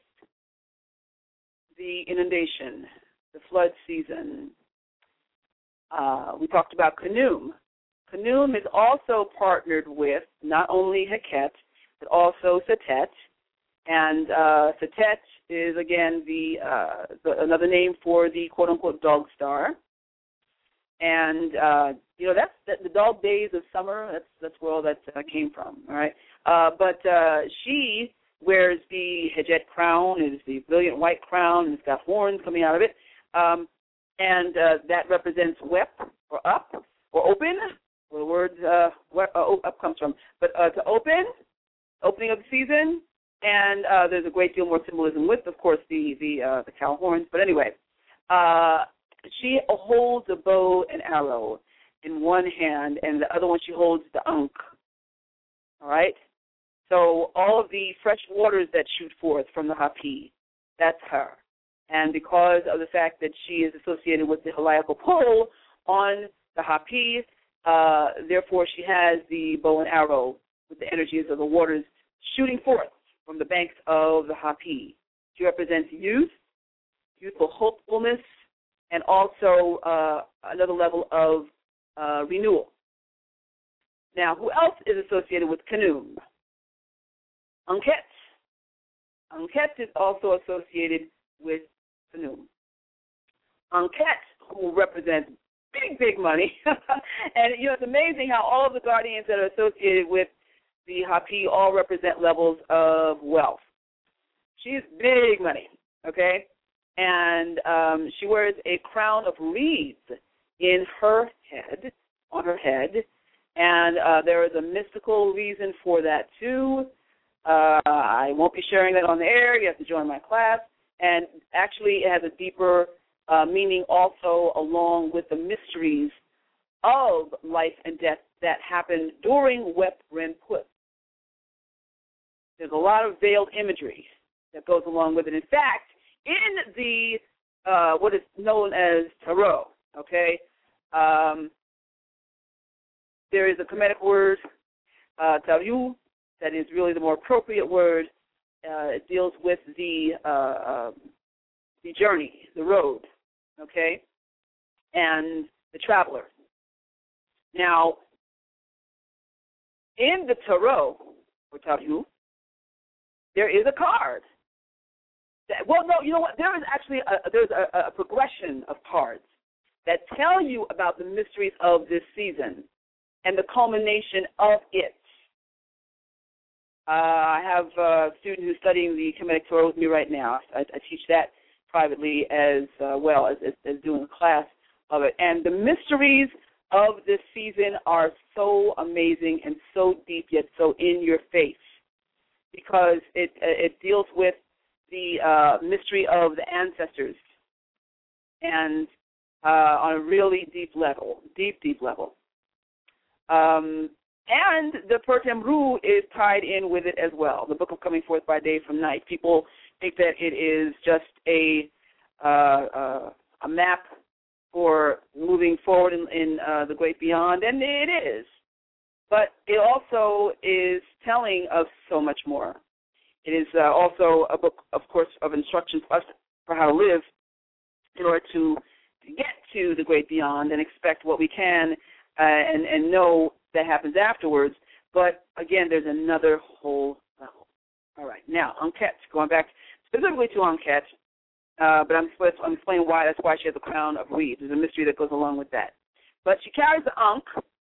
the inundation, the flood season. Uh, we talked about Khnum. Khnum is also partnered with not only Heket, but also Setet. And uh, Setet is, again, the, uh, the another name for the quote-unquote dog star. And, uh, you know, that's that, the dog days of summer. That's that's where all that uh, came from, all right? Uh, but uh, she wears the Hejet crown. It is the brilliant white crown, and it's got horns coming out of it. Um, and uh, that represents wep, or up, or open, where the word uh, wep, uh, up comes from. But uh, to open, opening of the season, and uh, there's a great deal more symbolism with, of course, the the, uh, the cow horns. But anyway, uh, she holds a bow and arrow in one hand, and the other one she holds the ankh. All right? So all of the fresh waters that shoot forth from the Hapi, that's her. And because of the fact that she is associated with the heliacal pull on the Hapi, uh, therefore she has the bow and arrow with the energies of the waters shooting forth from the banks of the Hapi. She represents youth, youthful hopefulness, and also uh, another level of uh, renewal. Now, who else is associated with Khnum? Ankhet. Ankhet is also associated with Khnum. Ankhet, who represents big, big money, And, you know, it's amazing how all of the guardians that are associated with the Hapi all represent levels of wealth. She's big money, okay? And um, she wears a crown of reeds in her head, on her head. And uh, there is a mystical reason for that, too. Uh, I won't be sharing that on the air. You have to join my class. And actually, it has a deeper uh, meaning also along with the mysteries of life and death that happen during Wep Renput. There's a lot of veiled imagery that goes along with it. In fact, in the uh, what is known as tarot, okay, um, there is a Kemetic word, uh, taru, that is really the more appropriate word. Uh, it deals with the uh, uh, the journey, the road, okay, and the traveler. Now, in the tarot, or taru, there is a card. That, well, no, you know what? There is actually a, there's a, a progression of cards that tell you about the mysteries of this season and the culmination of it. Uh, I have a student who's studying the Kemetic Torah with me right now. I, I teach that privately as uh, well as, as, as doing a class of it. And the mysteries of this season are so amazing and so deep yet so in your face, because it it deals with the uh, mystery of the ancestors, and uh, on a really deep level, deep, deep level. Um, and the Pertemru is tied in with it as well, the Book of Coming Forth by Day from Night. People think that it is just a uh, uh, a map for moving forward in, in uh, the great beyond, and it is. But it also is telling of so much more. It is uh, also a book, of course, of instructions for us for how to live in order to, to get to the great beyond and expect what we can uh, and, and know that happens afterwards. But, again, there's another whole level. All right. Now, Ankhet, going back specifically to Ankhet, uh, but I'm, I'm explaining why. That's why she has a crown of reeds. There's a mystery that goes along with that. But she carries the Ankh,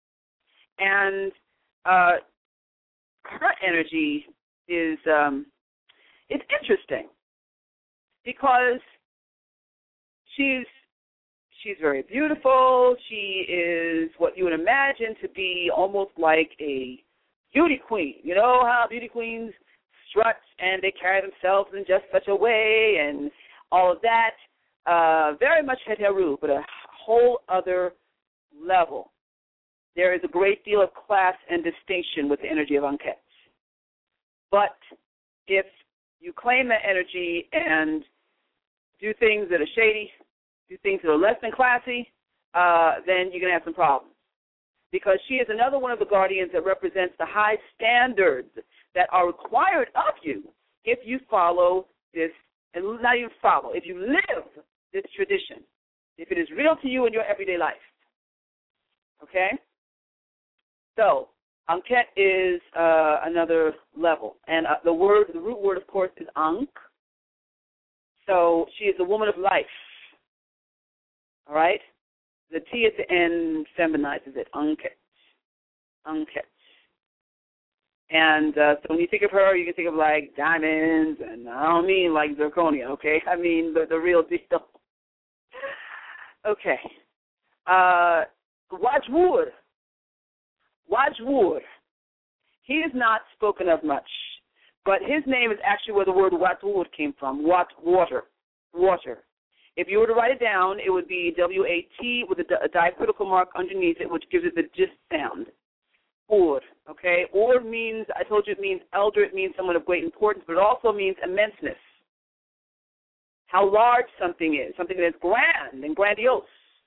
and uh, her energy is um, it's interesting because she's she's very beautiful. She is what you would imagine to be almost like a beauty queen. You know how beauty queens strut and they carry themselves in just such a way and all of that. Uh, very much heteru, but a whole other level. There is a great deal of class and distinction with the energy of Ankhet. But if you claim that energy and do things that are shady, do things that are less than classy, uh, then you're going to have some problems. Because she is another one of the guardians that represents the high standards that are required of you if you follow this, and not even follow, if you live this tradition, if it is real to you in your everyday life. Okay? So, Ankhet is uh, another level. And uh, the word, the root word, of course, is Ankh. So, she is a woman of life. All right? The T at the end feminizes it, Ankhet. Ankhet. And uh, so when you think of her, you can think of like diamonds, and I don't mean like zirconia, okay? I mean the, the real deal. Okay. Uh, Wajwur. Wajwur. He is not spoken of much, but his name is actually where the word Watwur came from, Wat, water, water. If you were to write it down, it would be W A T with a, a diacritical mark underneath it, which gives it the gist sound. Ur, okay? Ur means, I told you it means elder, it means someone of great importance, but it also means immenseness. How large something is, something that is grand and grandiose.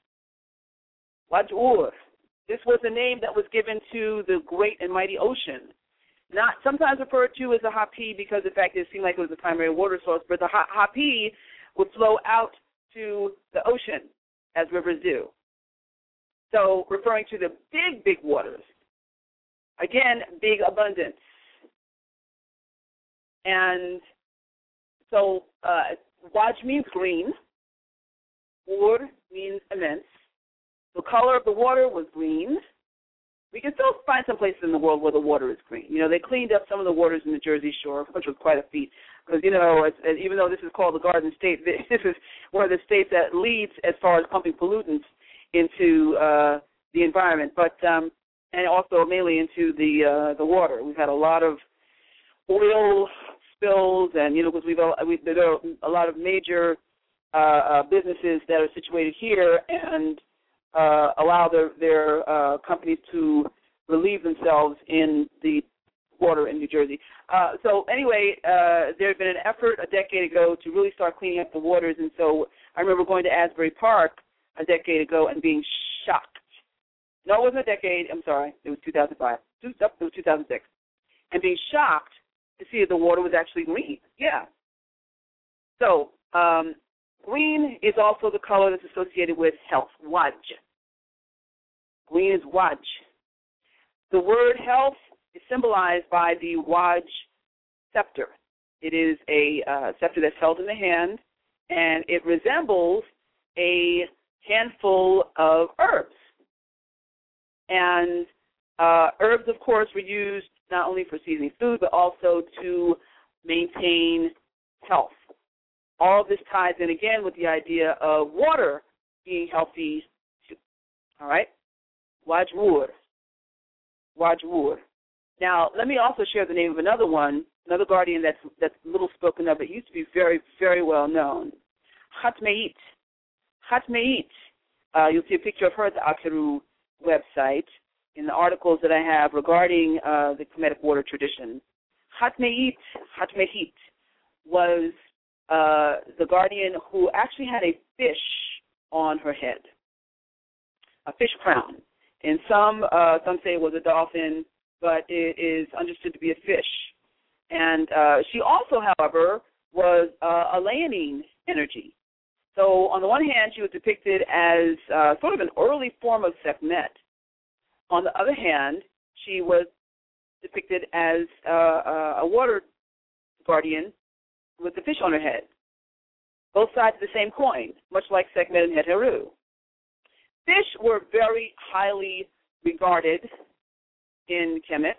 Wajur. This was a name that was given to the great and mighty ocean. Not sometimes referred to as a Hapi because, in fact, it seemed like it was the primary water source, but the Hapi would flow out to the ocean as rivers do. So referring to the big, big waters. Again, big abundance. And so uh, Waj means green. Ur means immense. The color of the water was green. we can still find some places in the world where the water is green. You know, they cleaned up some of the waters in the Jersey Shore, which was quite a feat. Because, you know, it's, even though this is called the Garden State, this is one of the states that leads as far as pumping pollutants into uh, the environment, but um, and also mainly into the uh, the water. We've had a lot of oil spills, and, you know, because we've, we've there are a lot of major uh, uh, businesses that are situated here and uh, allow their, their uh, companies to relieve themselves in the water in New Jersey. Uh, so anyway, uh, there had been an effort a decade ago to really start cleaning up the waters, and so I remember going to Asbury Park a decade ago and being shocked. No, it wasn't a decade. I'm sorry. It was two thousand five. It was two thousand six. And being shocked to see that the water was actually green. Yeah. So um, green is also the color that's associated with health, waj. Green is waj. The word health is symbolized by the waj scepter. It is a uh, scepter that's held in the hand, and it resembles a handful of herbs. And uh, herbs, of course, were used not only for seasoning food, but also to maintain health. All of this ties in, again, with the idea of water being healthy, too. All right? Wajwur. Wajwur. Now, let me also share the name of another one, another guardian that's that's little spoken of. It used to be very, very well known. Hatmeit. Hatmeit. Uh, you'll see a picture of her at the Akeru website in the articles that I have regarding uh, the Kemetic water tradition. Hatmeit, Hatmeit was uh, the guardian who actually had a fish on her head, a fish crown. And some uh, some say it was a dolphin, but it is understood to be a fish. And uh, she also, however, was uh, a Leonine energy. So on the one hand, she was depicted as uh, sort of an early form of Sekhmet. On the other hand, she was depicted as uh, a water guardian with the fish on her head. Both sides of the same coin, much like Sekhmet and Heteru. Fish were very highly regarded in Kemet.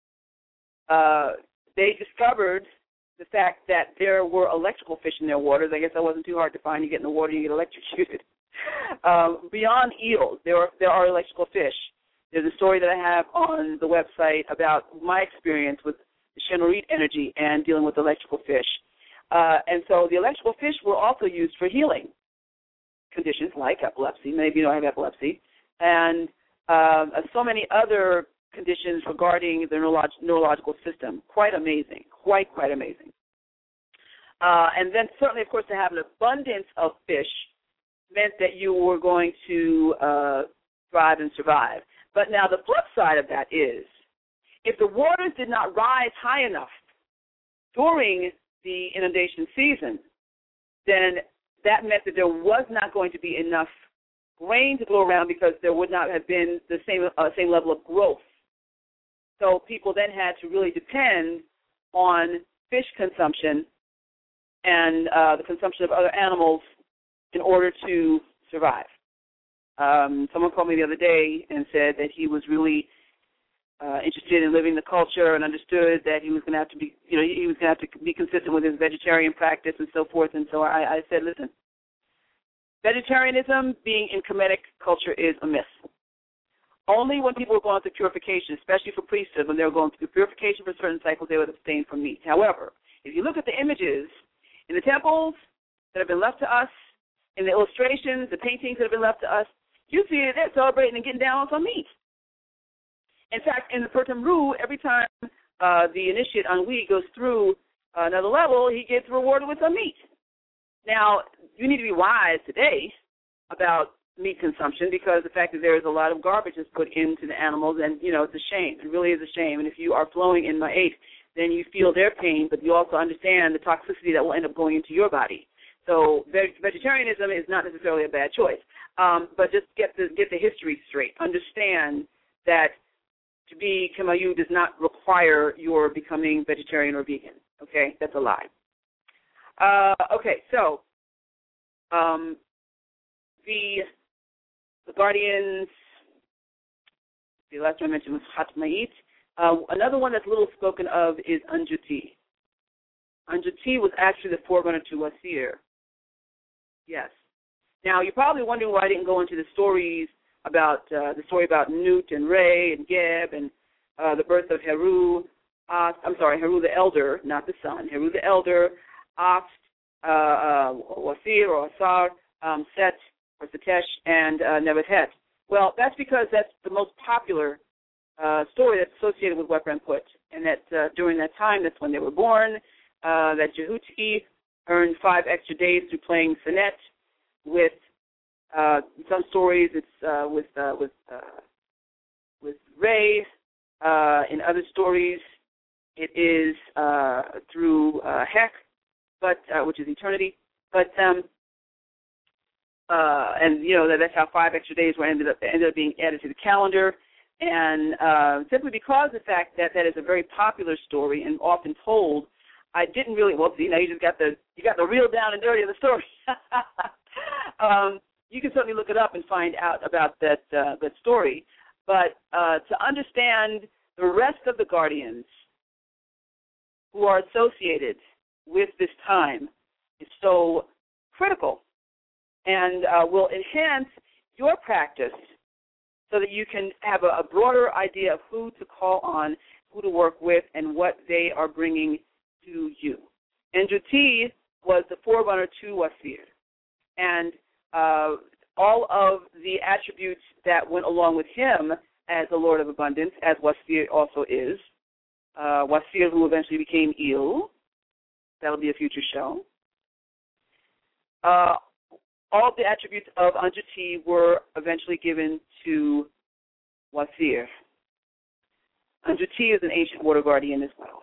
Uh, they discovered the fact that there were electrical fish in their waters. I guess that wasn't too hard to find. You get in the water, you get electrocuted. um, beyond eels, there are, there are electrical fish. There's a story that I have on the website about my experience with the Shenorit energy and dealing with electrical fish. Uh, and so the electrical fish were also used for healing conditions like epilepsy. Many of you know I have epilepsy. And um, so many other conditions regarding the neurolog- neurological system. Quite amazing. Quite, quite amazing. Uh, and then certainly, of course, to have an abundance of fish meant that you were going to uh, thrive and survive. But now the flip side of that is, if the waters did not rise high enough during the inundation season, then that meant that there was not going to be enough rain to blow around because there would not have been the same uh, same level of growth. So people then had to really depend on fish consumption and uh, the consumption of other animals in order to survive. Um, someone called me the other day and said that he was really uh, interested in living the culture and understood that he was going to have to be, you know, he was going to have to be consistent with his vegetarian practice and so forth. And so I, I said, listen, vegetarianism being in Kemetic culture is a myth. Only when people were going through purification, especially for priesthood, when they were going through purification for certain cycles, they would abstain from meat. However, if you look at the images in the temples that have been left to us, in the illustrations, the paintings that have been left to us, you see that they're celebrating and getting down on some meat. In fact, in the Pertem Ru, every time uh, the initiate Anwi goes through another level, he gets rewarded with some meat. Now, you need to be wise today about meat consumption because the fact that there is a lot of garbage that's put into the animals, and, you know, it's a shame. It really is a shame. And if you are flowing in Ma'at, then you feel their pain, but you also understand the toxicity that will end up going into your body. So vegetarianism is not necessarily a bad choice, um, but just get the, get the history straight. Understand that to be Kemayu does not require your becoming vegetarian or vegan, okay? That's a lie. Uh, okay, so um, the, the guardians, The last one I mentioned was Hatmait. Uh, another one that's little spoken of is Anjuti. Anjuti was actually the forerunner to Wasir. Yes. Now, you're probably wondering why I didn't go into the stories about, uh, the story about Nut and Re and Geb and uh, the birth of Heru. Uh, I'm sorry, Heru the elder, not the son. Heru the elder, Ast, uh, uh, Wasir or Asar, um, Set or Setesh, and uh, Nebuchadnezzar. Well, that's because that's the most popular uh, story that's associated with Wep Remput, and that uh, during that time, that's when they were born, uh, that Jehuti earned five extra days through playing Senet. With uh, some stories, it's uh, with uh, with uh, with Ray. Uh, in other stories, it is uh, through uh, Hek, but uh, which is eternity. But um, uh, and you know that, that's how five extra days were ended up ended up being added to the calendar. And uh, simply because of the fact that that is a very popular story and often told, I didn't really. Well, you know, you just got the you got the real down and dirty of the story. um, you can certainly look it up and find out about that uh, that story. But uh, to understand the rest of the guardians who are associated with this time is so critical, and uh, will enhance your practice so that you can have a, a broader idea of who to call on, who to work with, and what they are bringing to you. And Juti was the forerunner to Wasir. And uh, all of the attributes that went along with him as the Lord of Abundance, as Wasir also is, uh, Wasir who eventually became Il, that'll be a future show. Uh, all of the attributes of Anjuti were eventually given to Wasir. Anjuti is an ancient water guardian as well.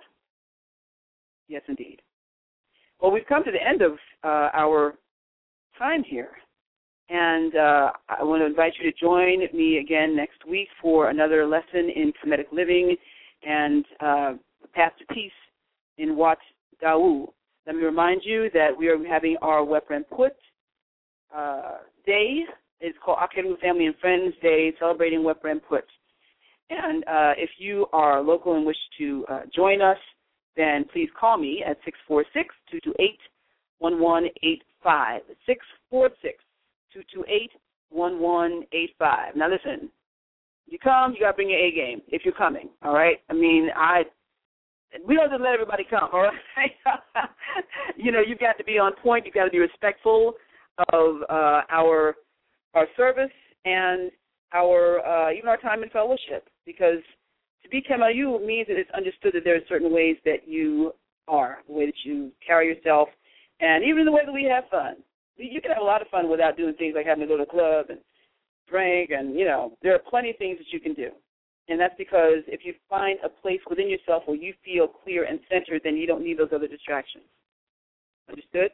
Yes, indeed. Well, we've come to the end of uh, our time here, and uh, I want to invite you to join me again next week for another lesson in Kemetic living and uh, path to peace in Wat Da'u. Let me remind you that we are having our Wep Remput uh, Day. It's called Akeru Family and Friends Day, celebrating Wep Remput. And uh, if you are local and wish to uh, join us, then please call me at six four six, two two eight, one one eight five. six four six, two two eight, one one eight five. Now listen, you come, you got to bring your A game if you're coming, all right? I mean, I we don't just let everybody come, all right? You know, you've got to be on point. You've got to be respectful of uh, our our service and our uh, even our time in fellowship, because to be Kemayu means that it's understood that there are certain ways that you are, the way that you carry yourself, and even the way that we have fun. You can have a lot of fun without doing things like having to go to a club and drink, and, you know, there are plenty of things that you can do. And that's because if you find a place within yourself where you feel clear and centered, then you don't need those other distractions. Understood?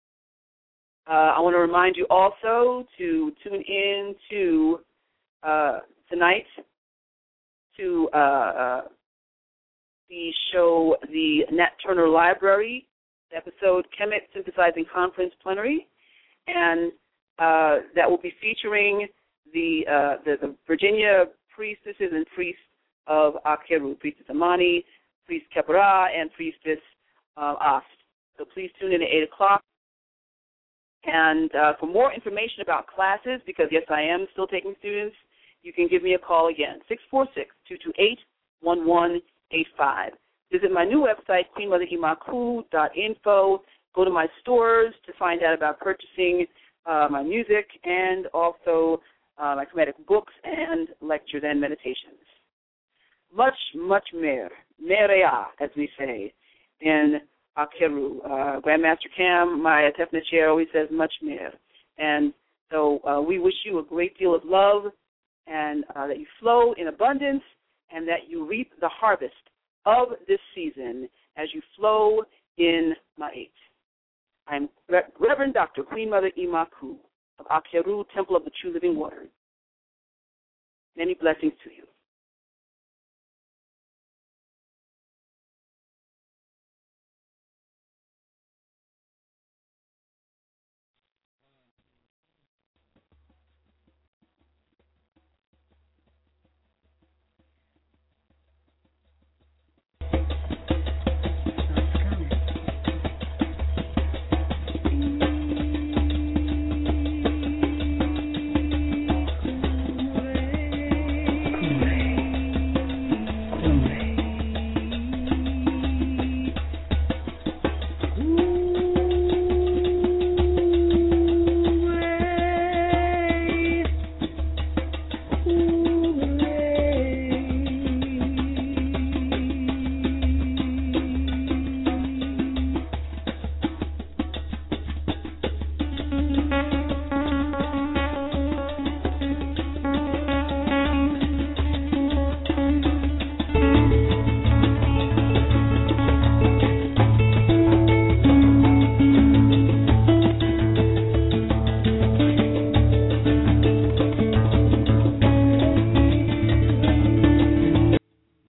Uh, I want to remind you also to tune in to uh, tonight to uh, uh, the show, the Nat Turner Library episode, Kemet Synthesizing Conference Plenary, and uh, that will be featuring the, uh, the the Virginia priestesses and priests of Akeru, Priestess Amani, Priest Kepara, and Priestess uh, Ast. So please tune in at eight o'clock. And uh, for more information about classes, because, yes, I am still taking students, you can give me a call again, six four six, two two eight, one one eight five. Visit my new website, queen mother imaku dot info. Go to my stores to find out about purchasing uh, my music and also uh, my Kemetic books and lectures and meditations. Much, much mer, merea, as we say in Akeru. Uh, Grandmaster Cam, my Tefna chair, always says much mer. And so uh, we wish you a great deal of love, and uh, that you flow in abundance, and that you reap the harvest of this season as you flow in Ma'at. I'm Re- Reverend Doctor Queen Mother Imaku of Akeru, Temple of the True Living Water. Many blessings to you.